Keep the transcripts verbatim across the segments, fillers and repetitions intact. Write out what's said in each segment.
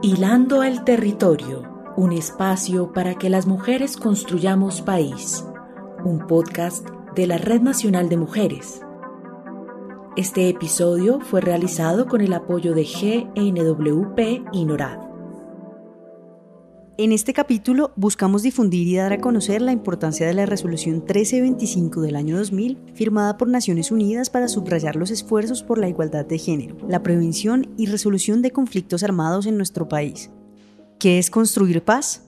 Hilando el territorio, un espacio para que las mujeres construyamos país. Un podcast de la Red Nacional de Mujeres. Este episodio fue realizado con el apoyo de G N W P y NORAD. En este capítulo buscamos difundir y dar a conocer la importancia de la Resolución trece veinticinco del año dos mil, firmada por Naciones Unidas para subrayar los esfuerzos por la igualdad de género, la prevención y resolución de conflictos armados en nuestro país. ¿Qué es construir paz?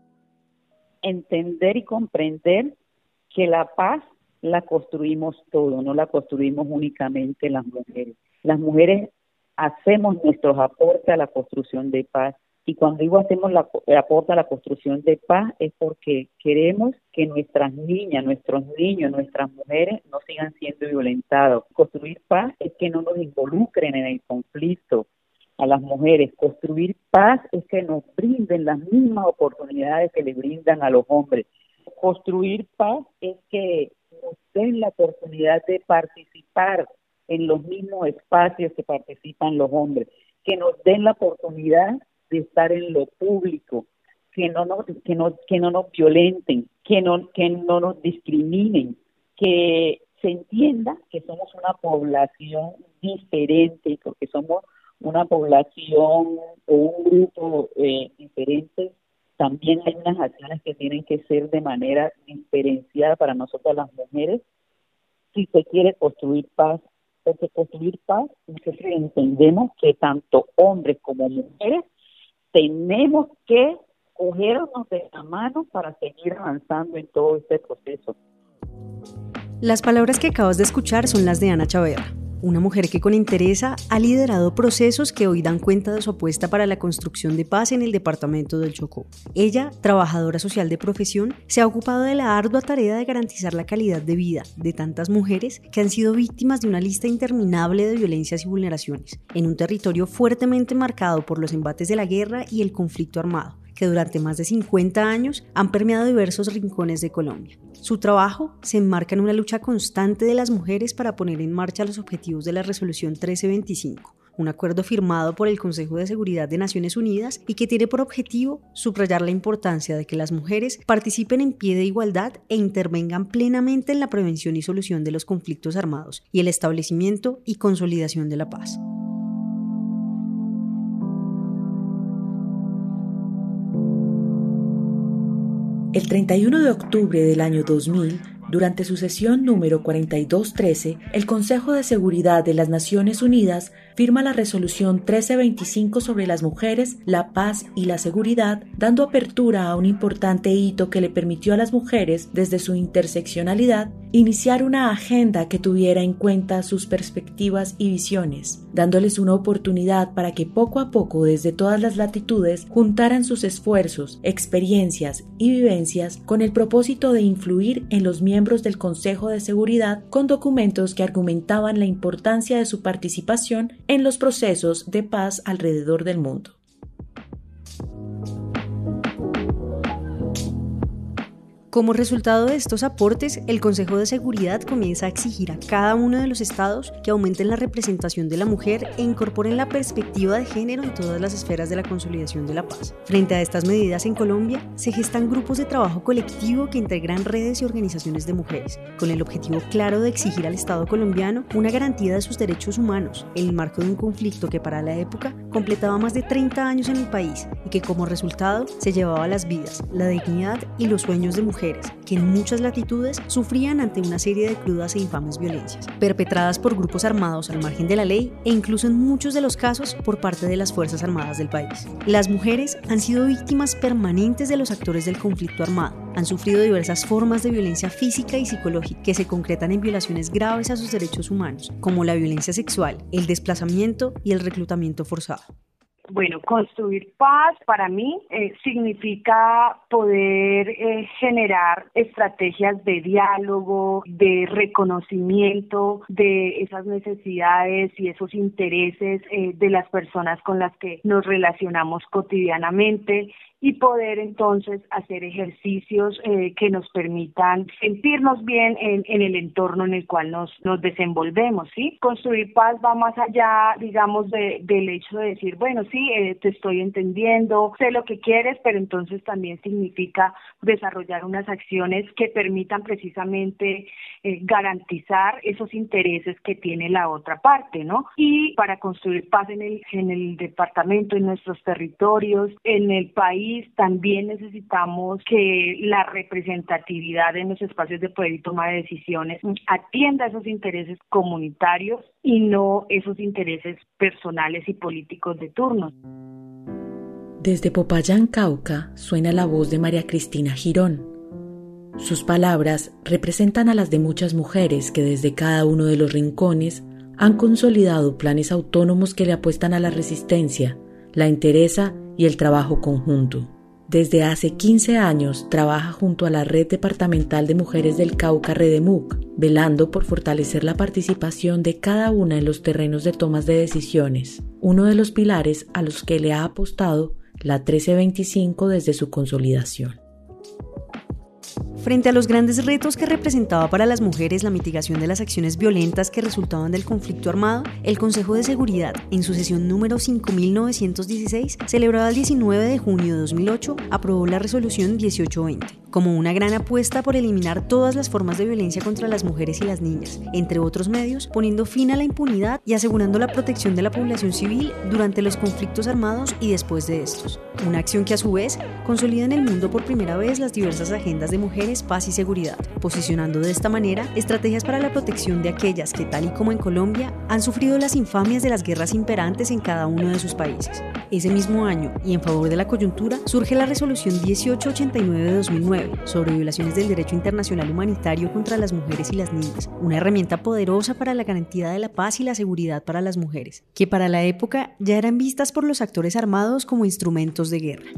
Entender y comprender que la paz la construimos todos, no la construimos únicamente las mujeres. Las mujeres hacemos nuestros aportes a la construcción de paz. Y cuando digo hacemos la, el aporte a la construcción de paz es porque queremos que nuestras niñas, nuestros niños, nuestras mujeres no sigan siendo violentados. Construir paz es que no nos involucren en el conflicto a las mujeres. Construir paz es que nos brinden las mismas oportunidades que le brindan a los hombres. Construir paz es que nos den la oportunidad de participar en los mismos espacios que participan los hombres, que nos den la oportunidad de estar en lo público, que no nos, que no, que no nos violenten, que no, que no nos discriminen, que se entienda que somos una población diferente, porque somos una población o un grupo eh, diferente. También hay unas acciones que tienen que ser de manera diferenciada para nosotras las mujeres, si se quiere construir paz, porque construir paz, nosotros entendemos que tanto hombres como mujeres tenemos que cogernos de la mano para seguir avanzando en todo este proceso. Las palabras que acabas de escuchar son las de Ana Chaverra, una mujer que con entereza ha liderado procesos que hoy dan cuenta de su apuesta para la construcción de paz en el departamento del Chocó. Ella, trabajadora social de profesión, se ha ocupado de la ardua tarea de garantizar la calidad de vida de tantas mujeres que han sido víctimas de una lista interminable de violencias y vulneraciones, en un territorio fuertemente marcado por los embates de la guerra y el conflicto armado, que durante más de cincuenta años han permeado diversos rincones de Colombia. Su trabajo se enmarca en una lucha constante de las mujeres para poner en marcha los objetivos de la Resolución trece veinticinco, un acuerdo firmado por el Consejo de Seguridad de Naciones Unidas y que tiene por objetivo subrayar la importancia de que las mujeres participen en pie de igualdad e intervengan plenamente en la prevención y solución de los conflictos armados y el establecimiento y consolidación de la paz. El treinta y uno de octubre del año dos mil, durante su sesión número cuarenta y dos trece, el Consejo de Seguridad de las Naciones Unidas firma la Resolución trece veinticinco sobre las mujeres, la paz y la seguridad, dando apertura a un importante hito que le permitió a las mujeres, desde su interseccionalidad, iniciar una agenda que tuviera en cuenta sus perspectivas y visiones, dándoles una oportunidad para que poco a poco desde todas las latitudes juntaran sus esfuerzos, experiencias y vivencias con el propósito de influir en los miembros del Consejo de Seguridad con documentos que argumentaban la importancia de su participación en los procesos de paz alrededor del mundo. Como resultado de estos aportes, el Consejo de Seguridad comienza a exigir a cada uno de los estados que aumenten la representación de la mujer e incorporen la perspectiva de género en todas las esferas de la consolidación de la paz. Frente a estas medidas en Colombia, se gestan grupos de trabajo colectivo que integran redes y organizaciones de mujeres, con el objetivo claro de exigir al Estado colombiano una garantía de sus derechos humanos en el marco de un conflicto que para la época completaba más de treinta años en el país y que como resultado se llevaba las vidas, la dignidad y los sueños de mujeres que en muchas latitudes sufrían ante una serie de crudas e infames violencias, perpetradas por grupos armados al margen de la ley e incluso en muchos de los casos por parte de las Fuerzas Armadas del país. Las mujeres han sido víctimas permanentes de los actores del conflicto armado, han sufrido diversas formas de violencia física y psicológica que se concretan en violaciones graves a sus derechos humanos, como la violencia sexual, el desplazamiento y el reclutamiento forzado. Bueno, construir paz para mí eh, significa poder eh, generar estrategias de diálogo, de reconocimiento de esas necesidades y esos intereses eh, de las personas con las que nos relacionamos cotidianamente y poder entonces hacer ejercicios eh, que nos permitan sentirnos bien en, en el entorno en el cual nos, nos desenvolvemos, ¿sí? Construir paz va más allá, digamos, de, del hecho de decir, bueno, sí, eh, te estoy entendiendo, sé lo que quieres, pero entonces también significa desarrollar unas acciones que permitan precisamente eh, garantizar esos intereses que tiene la otra parte, ¿no? Y para construir paz en el, en el departamento, en nuestros territorios, en el país, también necesitamos que la representatividad en los espacios de poder y toma de decisiones atienda esos intereses comunitarios y no esos intereses personales y políticos de turno. Desde Popayán, Cauca, suena la voz de María Cristina Girón. Sus palabras representan a las de muchas mujeres que desde cada uno de los rincones han consolidado planes autónomos que le apuestan a la resistencia, la entereza y el trabajo conjunto. Desde hace quince años trabaja junto a la Red Departamental de Mujeres del Cauca Redemuc, velando por fortalecer la participación de cada una en los terrenos de tomas de decisiones, uno de los pilares a los que le ha apostado la trece veinticinco desde su consolidación. Frente a los grandes retos que representaba para las mujeres la mitigación de las acciones violentas que resultaban del conflicto armado, el Consejo de Seguridad, en su sesión número cinco mil novecientos dieciséis, celebrada el diecinueve de junio de dos mil ocho, aprobó la resolución dieciocho veinte, como una gran apuesta por eliminar todas las formas de violencia contra las mujeres y las niñas, entre otros medios, poniendo fin a la impunidad y asegurando la protección de la población civil durante los conflictos armados y después de estos. Una acción que a su vez consolida en el mundo por primera vez las diversas agendas de mujeres, paz y seguridad, posicionando de esta manera estrategias para la protección de aquellas que, tal y como en Colombia, han sufrido las infamias de las guerras imperantes en cada uno de sus países. Ese mismo año, y en favor de la coyuntura, surge la resolución dieciocho ochenta y nueve de dos mil nueve sobre violaciones del derecho internacional humanitario contra las mujeres y las niñas, una herramienta poderosa para la garantía de la paz y la seguridad para las mujeres, que para la época ya eran vistas por los actores armados como instrumentos de guerra.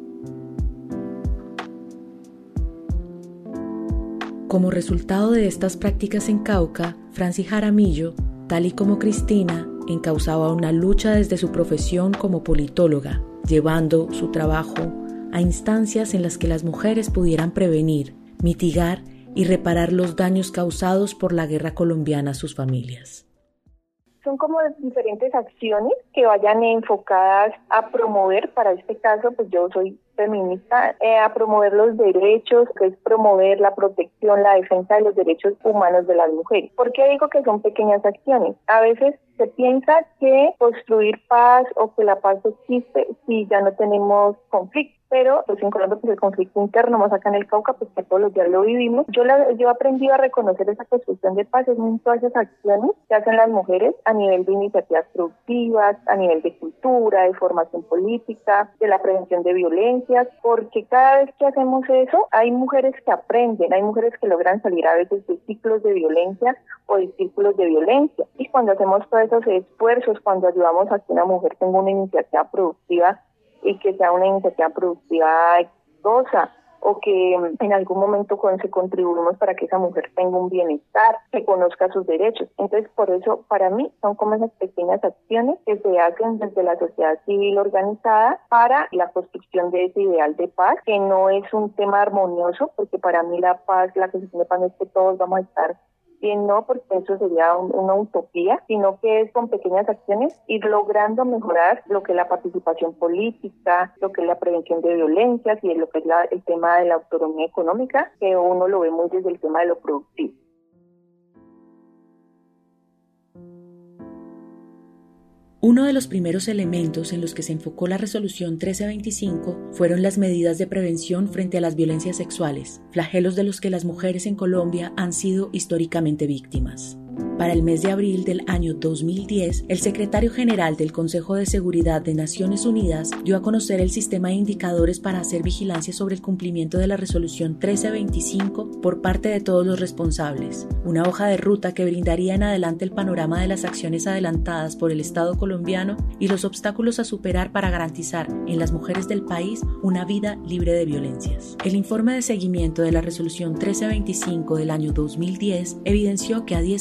Como resultado de estas prácticas en Cauca, Franci Jaramillo, tal y como Cristina, encauzaba una lucha desde su profesión como politóloga, llevando su trabajo a instancias en las que las mujeres pudieran prevenir, mitigar y reparar los daños causados por la guerra colombiana a sus familias. Son como diferentes acciones que vayan enfocadas a promover, para este caso, pues yo soy feminista, eh, a promover los derechos, que es promover la protección, la defensa de los derechos humanos de las mujeres. ¿Por qué digo que son pequeñas acciones? A veces se piensa que construir paz o que la paz existe si ya no tenemos conflicto. Pero pues en Colombia pues el conflicto interno, más acá en el Cauca, pues que todos los días lo vivimos. Yo la, yo he aprendido a reconocer esa construcción de paz en todas esas acciones que hacen las mujeres a nivel de iniciativas productivas, a nivel de cultura, de formación política, de la prevención de violencias, porque cada vez que hacemos eso, hay mujeres que aprenden, hay mujeres que logran salir a veces de ciclos de violencia o de círculos de violencia. Y cuando hacemos todos esos esfuerzos, cuando ayudamos a que una mujer tenga una iniciativa productiva, y que sea una iniciativa productiva exitosa, o que en algún momento con se contribuimos para que esa mujer tenga un bienestar, que conozca sus derechos. Entonces, por eso, para mí, son como esas pequeñas acciones que se hacen desde la sociedad civil organizada para la construcción de ese ideal de paz, que no es un tema armonioso, porque para mí la paz, la construcción de paz no es que todos vamos a estar bien, no, porque eso sería un, una utopía, sino que es con pequeñas acciones ir logrando mejorar lo que es la participación política, lo que es la prevención de violencias y lo que es la, el tema de la autonomía económica, que uno lo ve muy desde el tema de lo productivo. Uno de los primeros elementos en los que se enfocó la resolución trece veinticinco fueron las medidas de prevención frente a las violencias sexuales, flagelos de los que las mujeres en Colombia han sido históricamente víctimas. Para el mes de abril del año dos mil diez, el secretario general del Consejo de Seguridad de Naciones Unidas dio a conocer el sistema de indicadores para hacer vigilancia sobre el cumplimiento de la resolución trece veinticinco por parte de todos los responsables, una hoja de ruta que brindaría en adelante el panorama de las acciones adelantadas por el Estado colombiano y los obstáculos a superar para garantizar en las mujeres del país una vida libre de violencias. El informe de seguimiento de la resolución trece veinticinco del año dos mil diez evidenció que a diez años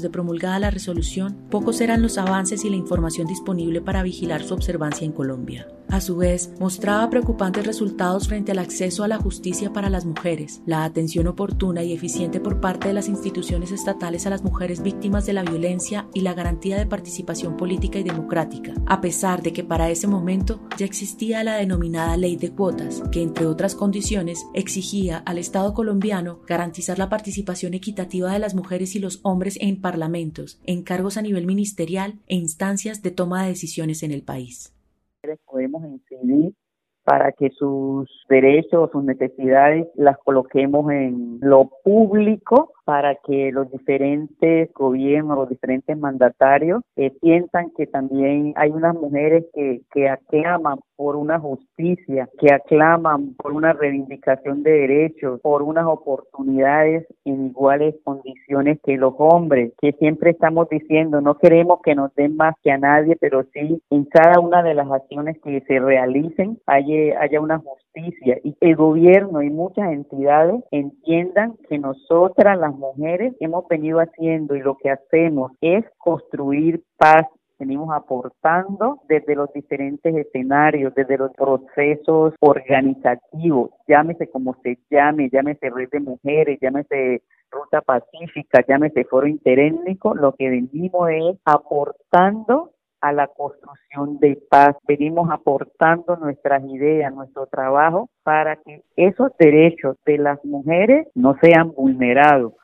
de promulgada la resolución, pocos eran los avances y la información disponible para vigilar su observancia en Colombia. A su vez, mostraba preocupantes resultados frente al acceso a la justicia para las mujeres, la atención oportuna y eficiente por parte de las instituciones estatales a las mujeres víctimas de la violencia y la garantía de participación política y democrática, a pesar de que para ese momento ya existía la denominada Ley de Cuotas, que entre otras condiciones exigía al Estado colombiano garantizar la participación equitativa de las mujeres y los hombres en parlamentos, en cargos a nivel ministerial e instancias de toma de decisiones en el país. Podemos incidir para que sus derechos, sus necesidades las coloquemos en lo público, para que los diferentes gobiernos, los diferentes mandatarios eh, sientan que también hay unas mujeres que, que aclaman por una justicia, que aclaman por una reivindicación de derechos, por unas oportunidades en iguales condiciones que los hombres, que siempre estamos diciendo, no queremos que nos den más que a nadie, pero sí en cada una de las acciones que se realicen haya, haya una justicia y el gobierno y muchas entidades entiendan que nosotras las mujeres hemos venido haciendo y lo que hacemos es construir paz. Venimos aportando desde los diferentes escenarios, desde los procesos organizativos, llámese como se llame, llámese Red de Mujeres, llámese Ruta Pacífica, llámese Foro Interétnico, lo que venimos es aportando a la construcción de paz. Venimos aportando nuestras ideas, nuestro trabajo para que esos derechos de las mujeres no sean vulnerados.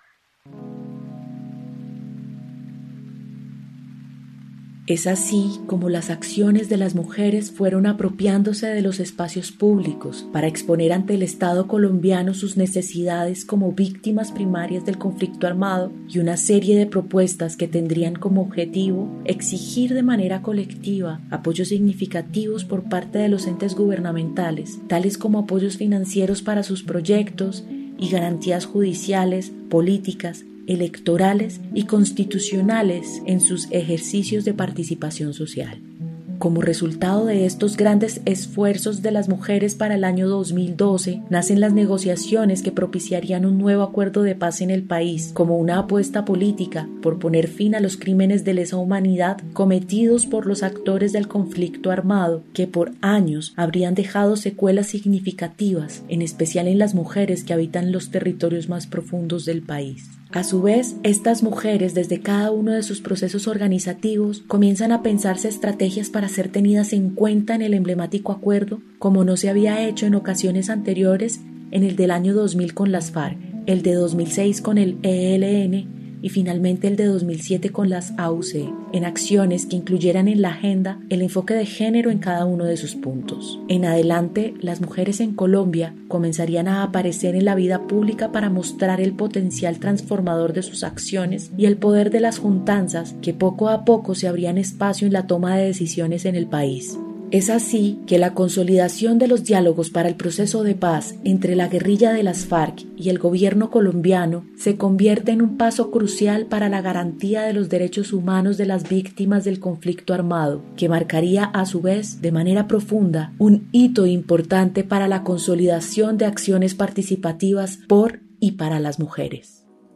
Es así como las acciones de las mujeres fueron apropiándose de los espacios públicos para exponer ante el Estado colombiano sus necesidades como víctimas primarias del conflicto armado y una serie de propuestas que tendrían como objetivo exigir de manera colectiva apoyos significativos por parte de los entes gubernamentales, tales como apoyos financieros para sus proyectos y garantías judiciales, políticas, electorales y constitucionales en sus ejercicios de participación social. Como resultado de estos grandes esfuerzos de las mujeres para el año dos mil doce, nacen las negociaciones que propiciarían un nuevo acuerdo de paz en el país, como una apuesta política por poner fin a los crímenes de lesa humanidad cometidos por los actores del conflicto armado, que por años habrían dejado secuelas significativas, en especial en las mujeres que habitan los territorios más profundos del país. A su vez, estas mujeres, desde cada uno de sus procesos organizativos, comienzan a pensarse estrategias para ser tenidas en cuenta en el emblemático acuerdo, como no se había hecho en ocasiones anteriores, en el del año dos mil con las FARC, el de dos mil seis con el E L N y finalmente el de dos mil siete con las A U C, en acciones que incluyeran en la agenda el enfoque de género en cada uno de sus puntos. En adelante, las mujeres en Colombia comenzarían a aparecer en la vida pública para mostrar el potencial transformador de sus acciones y el poder de las juntanzas que poco a poco se abrían espacio en la toma de decisiones en el país. Es así que la consolidación de los diálogos para el proceso de paz entre la guerrilla de las FARC y el gobierno colombiano se convierte en un paso crucial para la garantía de los derechos humanos de las víctimas del conflicto armado, que marcaría a su vez de manera profunda un hito importante para la consolidación de acciones participativas por y para las mujeres.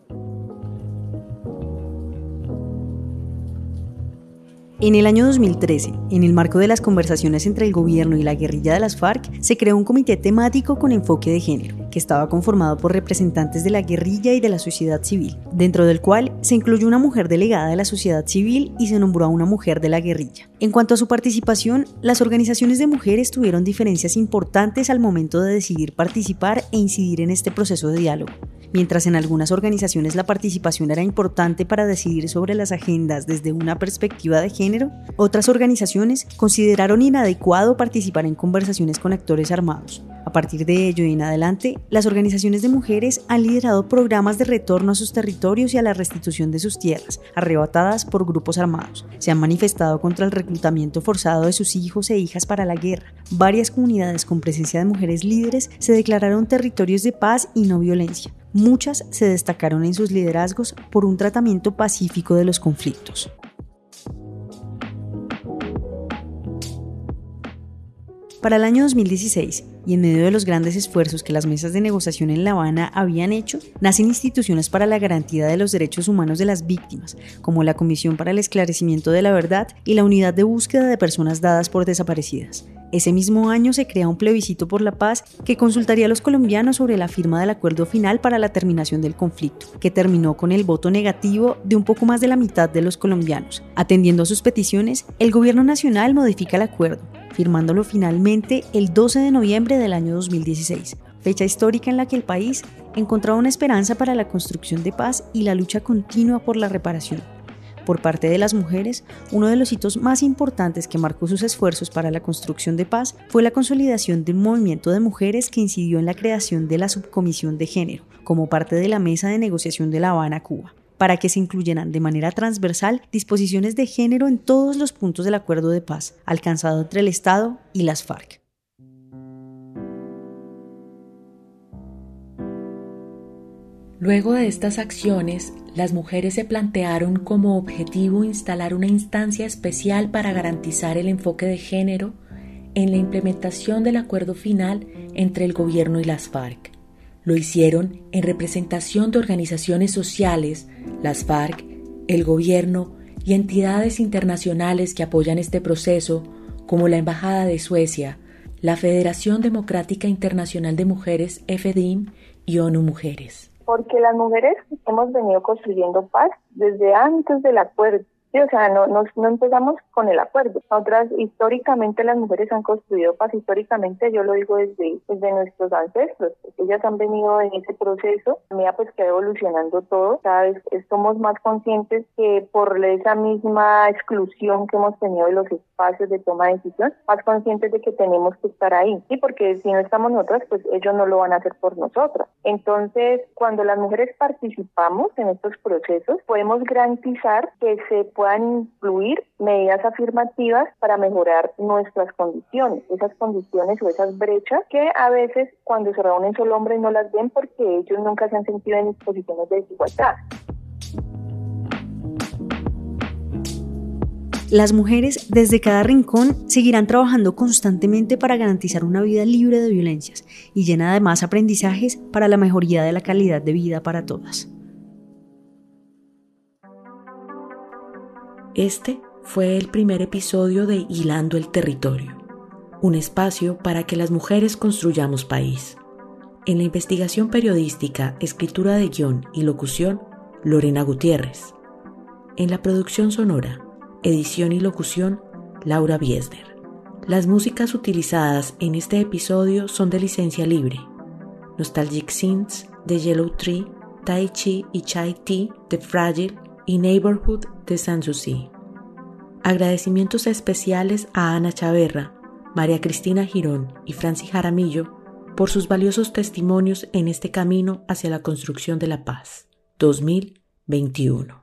En el año dos mil trece, en el marco de las conversaciones entre el gobierno y la guerrilla de las FARC, se creó un comité temático con enfoque de género, que estaba conformado por representantes de la guerrilla y de la sociedad civil, dentro del cual se incluyó una mujer delegada de la sociedad civil y se nombró a una mujer de la guerrilla. En cuanto a su participación, las organizaciones de mujeres tuvieron diferencias importantes al momento de decidir participar e incidir en este proceso de diálogo. Mientras en algunas organizaciones la participación era importante para decidir sobre las agendas desde una perspectiva de género, otras organizaciones consideraron inadecuado participar en conversaciones con actores armados. A partir de ello y en adelante, las organizaciones de mujeres han liderado programas de retorno a sus territorios y a la restitución de sus tierras, arrebatadas por grupos armados. Se han manifestado contra el reclutamiento forzado de sus hijos e hijas para la guerra. Varias comunidades con presencia de mujeres líderes se declararon territorios de paz y no violencia. Muchas se destacaron en sus liderazgos por un tratamiento pacífico de los conflictos. Para el año dos mil dieciséis, y en medio de los grandes esfuerzos que las mesas de negociación en La Habana habían hecho, nacen instituciones para la garantía de los derechos humanos de las víctimas, como la Comisión para el Esclarecimiento de la Verdad y la Unidad de Búsqueda de Personas Dadas por Desaparecidas. Ese mismo año se crea un plebiscito por la paz que consultaría a los colombianos sobre la firma del acuerdo final para la terminación del conflicto, que terminó con el voto negativo de un poco más de la mitad de los colombianos. Atendiendo a sus peticiones, el gobierno nacional modifica el acuerdo, firmándolo finalmente el doce de noviembre del año dos mil dieciséis, fecha histórica en la que el país encontraba una esperanza para la construcción de paz y la lucha continua por la reparación. Por parte de las mujeres, uno de los hitos más importantes que marcó sus esfuerzos para la construcción de paz fue la consolidación de un movimiento de mujeres que incidió en la creación de la Subcomisión de Género, como parte de la Mesa de Negociación de La Habana, Cuba, para que se incluyeran de manera transversal disposiciones de género en todos los puntos del acuerdo de paz, alcanzado entre el Estado y las FARC. Luego de estas acciones, las mujeres se plantearon como objetivo instalar una instancia especial para garantizar el enfoque de género en la implementación del acuerdo final entre el gobierno y las FARC. Lo hicieron en representación de organizaciones sociales, las FARC, el gobierno y entidades internacionales que apoyan este proceso, como la Embajada de Suecia, la Federación Democrática Internacional de Mujeres, F D I M, y ONU Mujeres. Porque las mujeres hemos venido construyendo paz desde antes del acuerdo. Sí, o sea, no, no, no empezamos con el acuerdo. Nosotras, históricamente, las mujeres han construido paz. Históricamente, yo lo digo desde, desde nuestros ancestros. Ellas han venido en ese proceso. Mira, pues que va evolucionando todo. Cada vez somos más conscientes que por esa misma exclusión que hemos tenido de los espacios de toma de decisión, más conscientes de que tenemos que estar ahí. Sí, porque si no estamos nosotras, pues ellos no lo van a hacer por nosotras. Entonces, cuando las mujeres participamos en estos procesos, podemos garantizar que se pueda puedan incluir medidas afirmativas para mejorar nuestras condiciones, esas condiciones o esas brechas que a veces cuando se reúnen solo hombres no las ven porque ellos nunca se han sentido en posiciones de desigualdad. Las mujeres desde cada rincón seguirán trabajando constantemente para garantizar una vida libre de violencias y llena de más aprendizajes para la mejoría de la calidad de vida para todas. Este fue el primer episodio de Hilando el Territorio, un espacio para que las mujeres construyamos país. En la investigación periodística, escritura de guión y locución, Lorena Gutiérrez. En la producción sonora, edición y locución, Laura Biesner. Las músicas utilizadas en este episodio son de licencia libre. Nostalgic Scenes de Yellow Tree, Tai Chi y Chai Tea de Fragile y Neighborhood de Sanssouci. Agradecimientos especiales a Ana Chaverra, María Cristina Girón y Franci Jaramillo por sus valiosos testimonios en este camino hacia la construcción de la paz. dos mil veintiuno.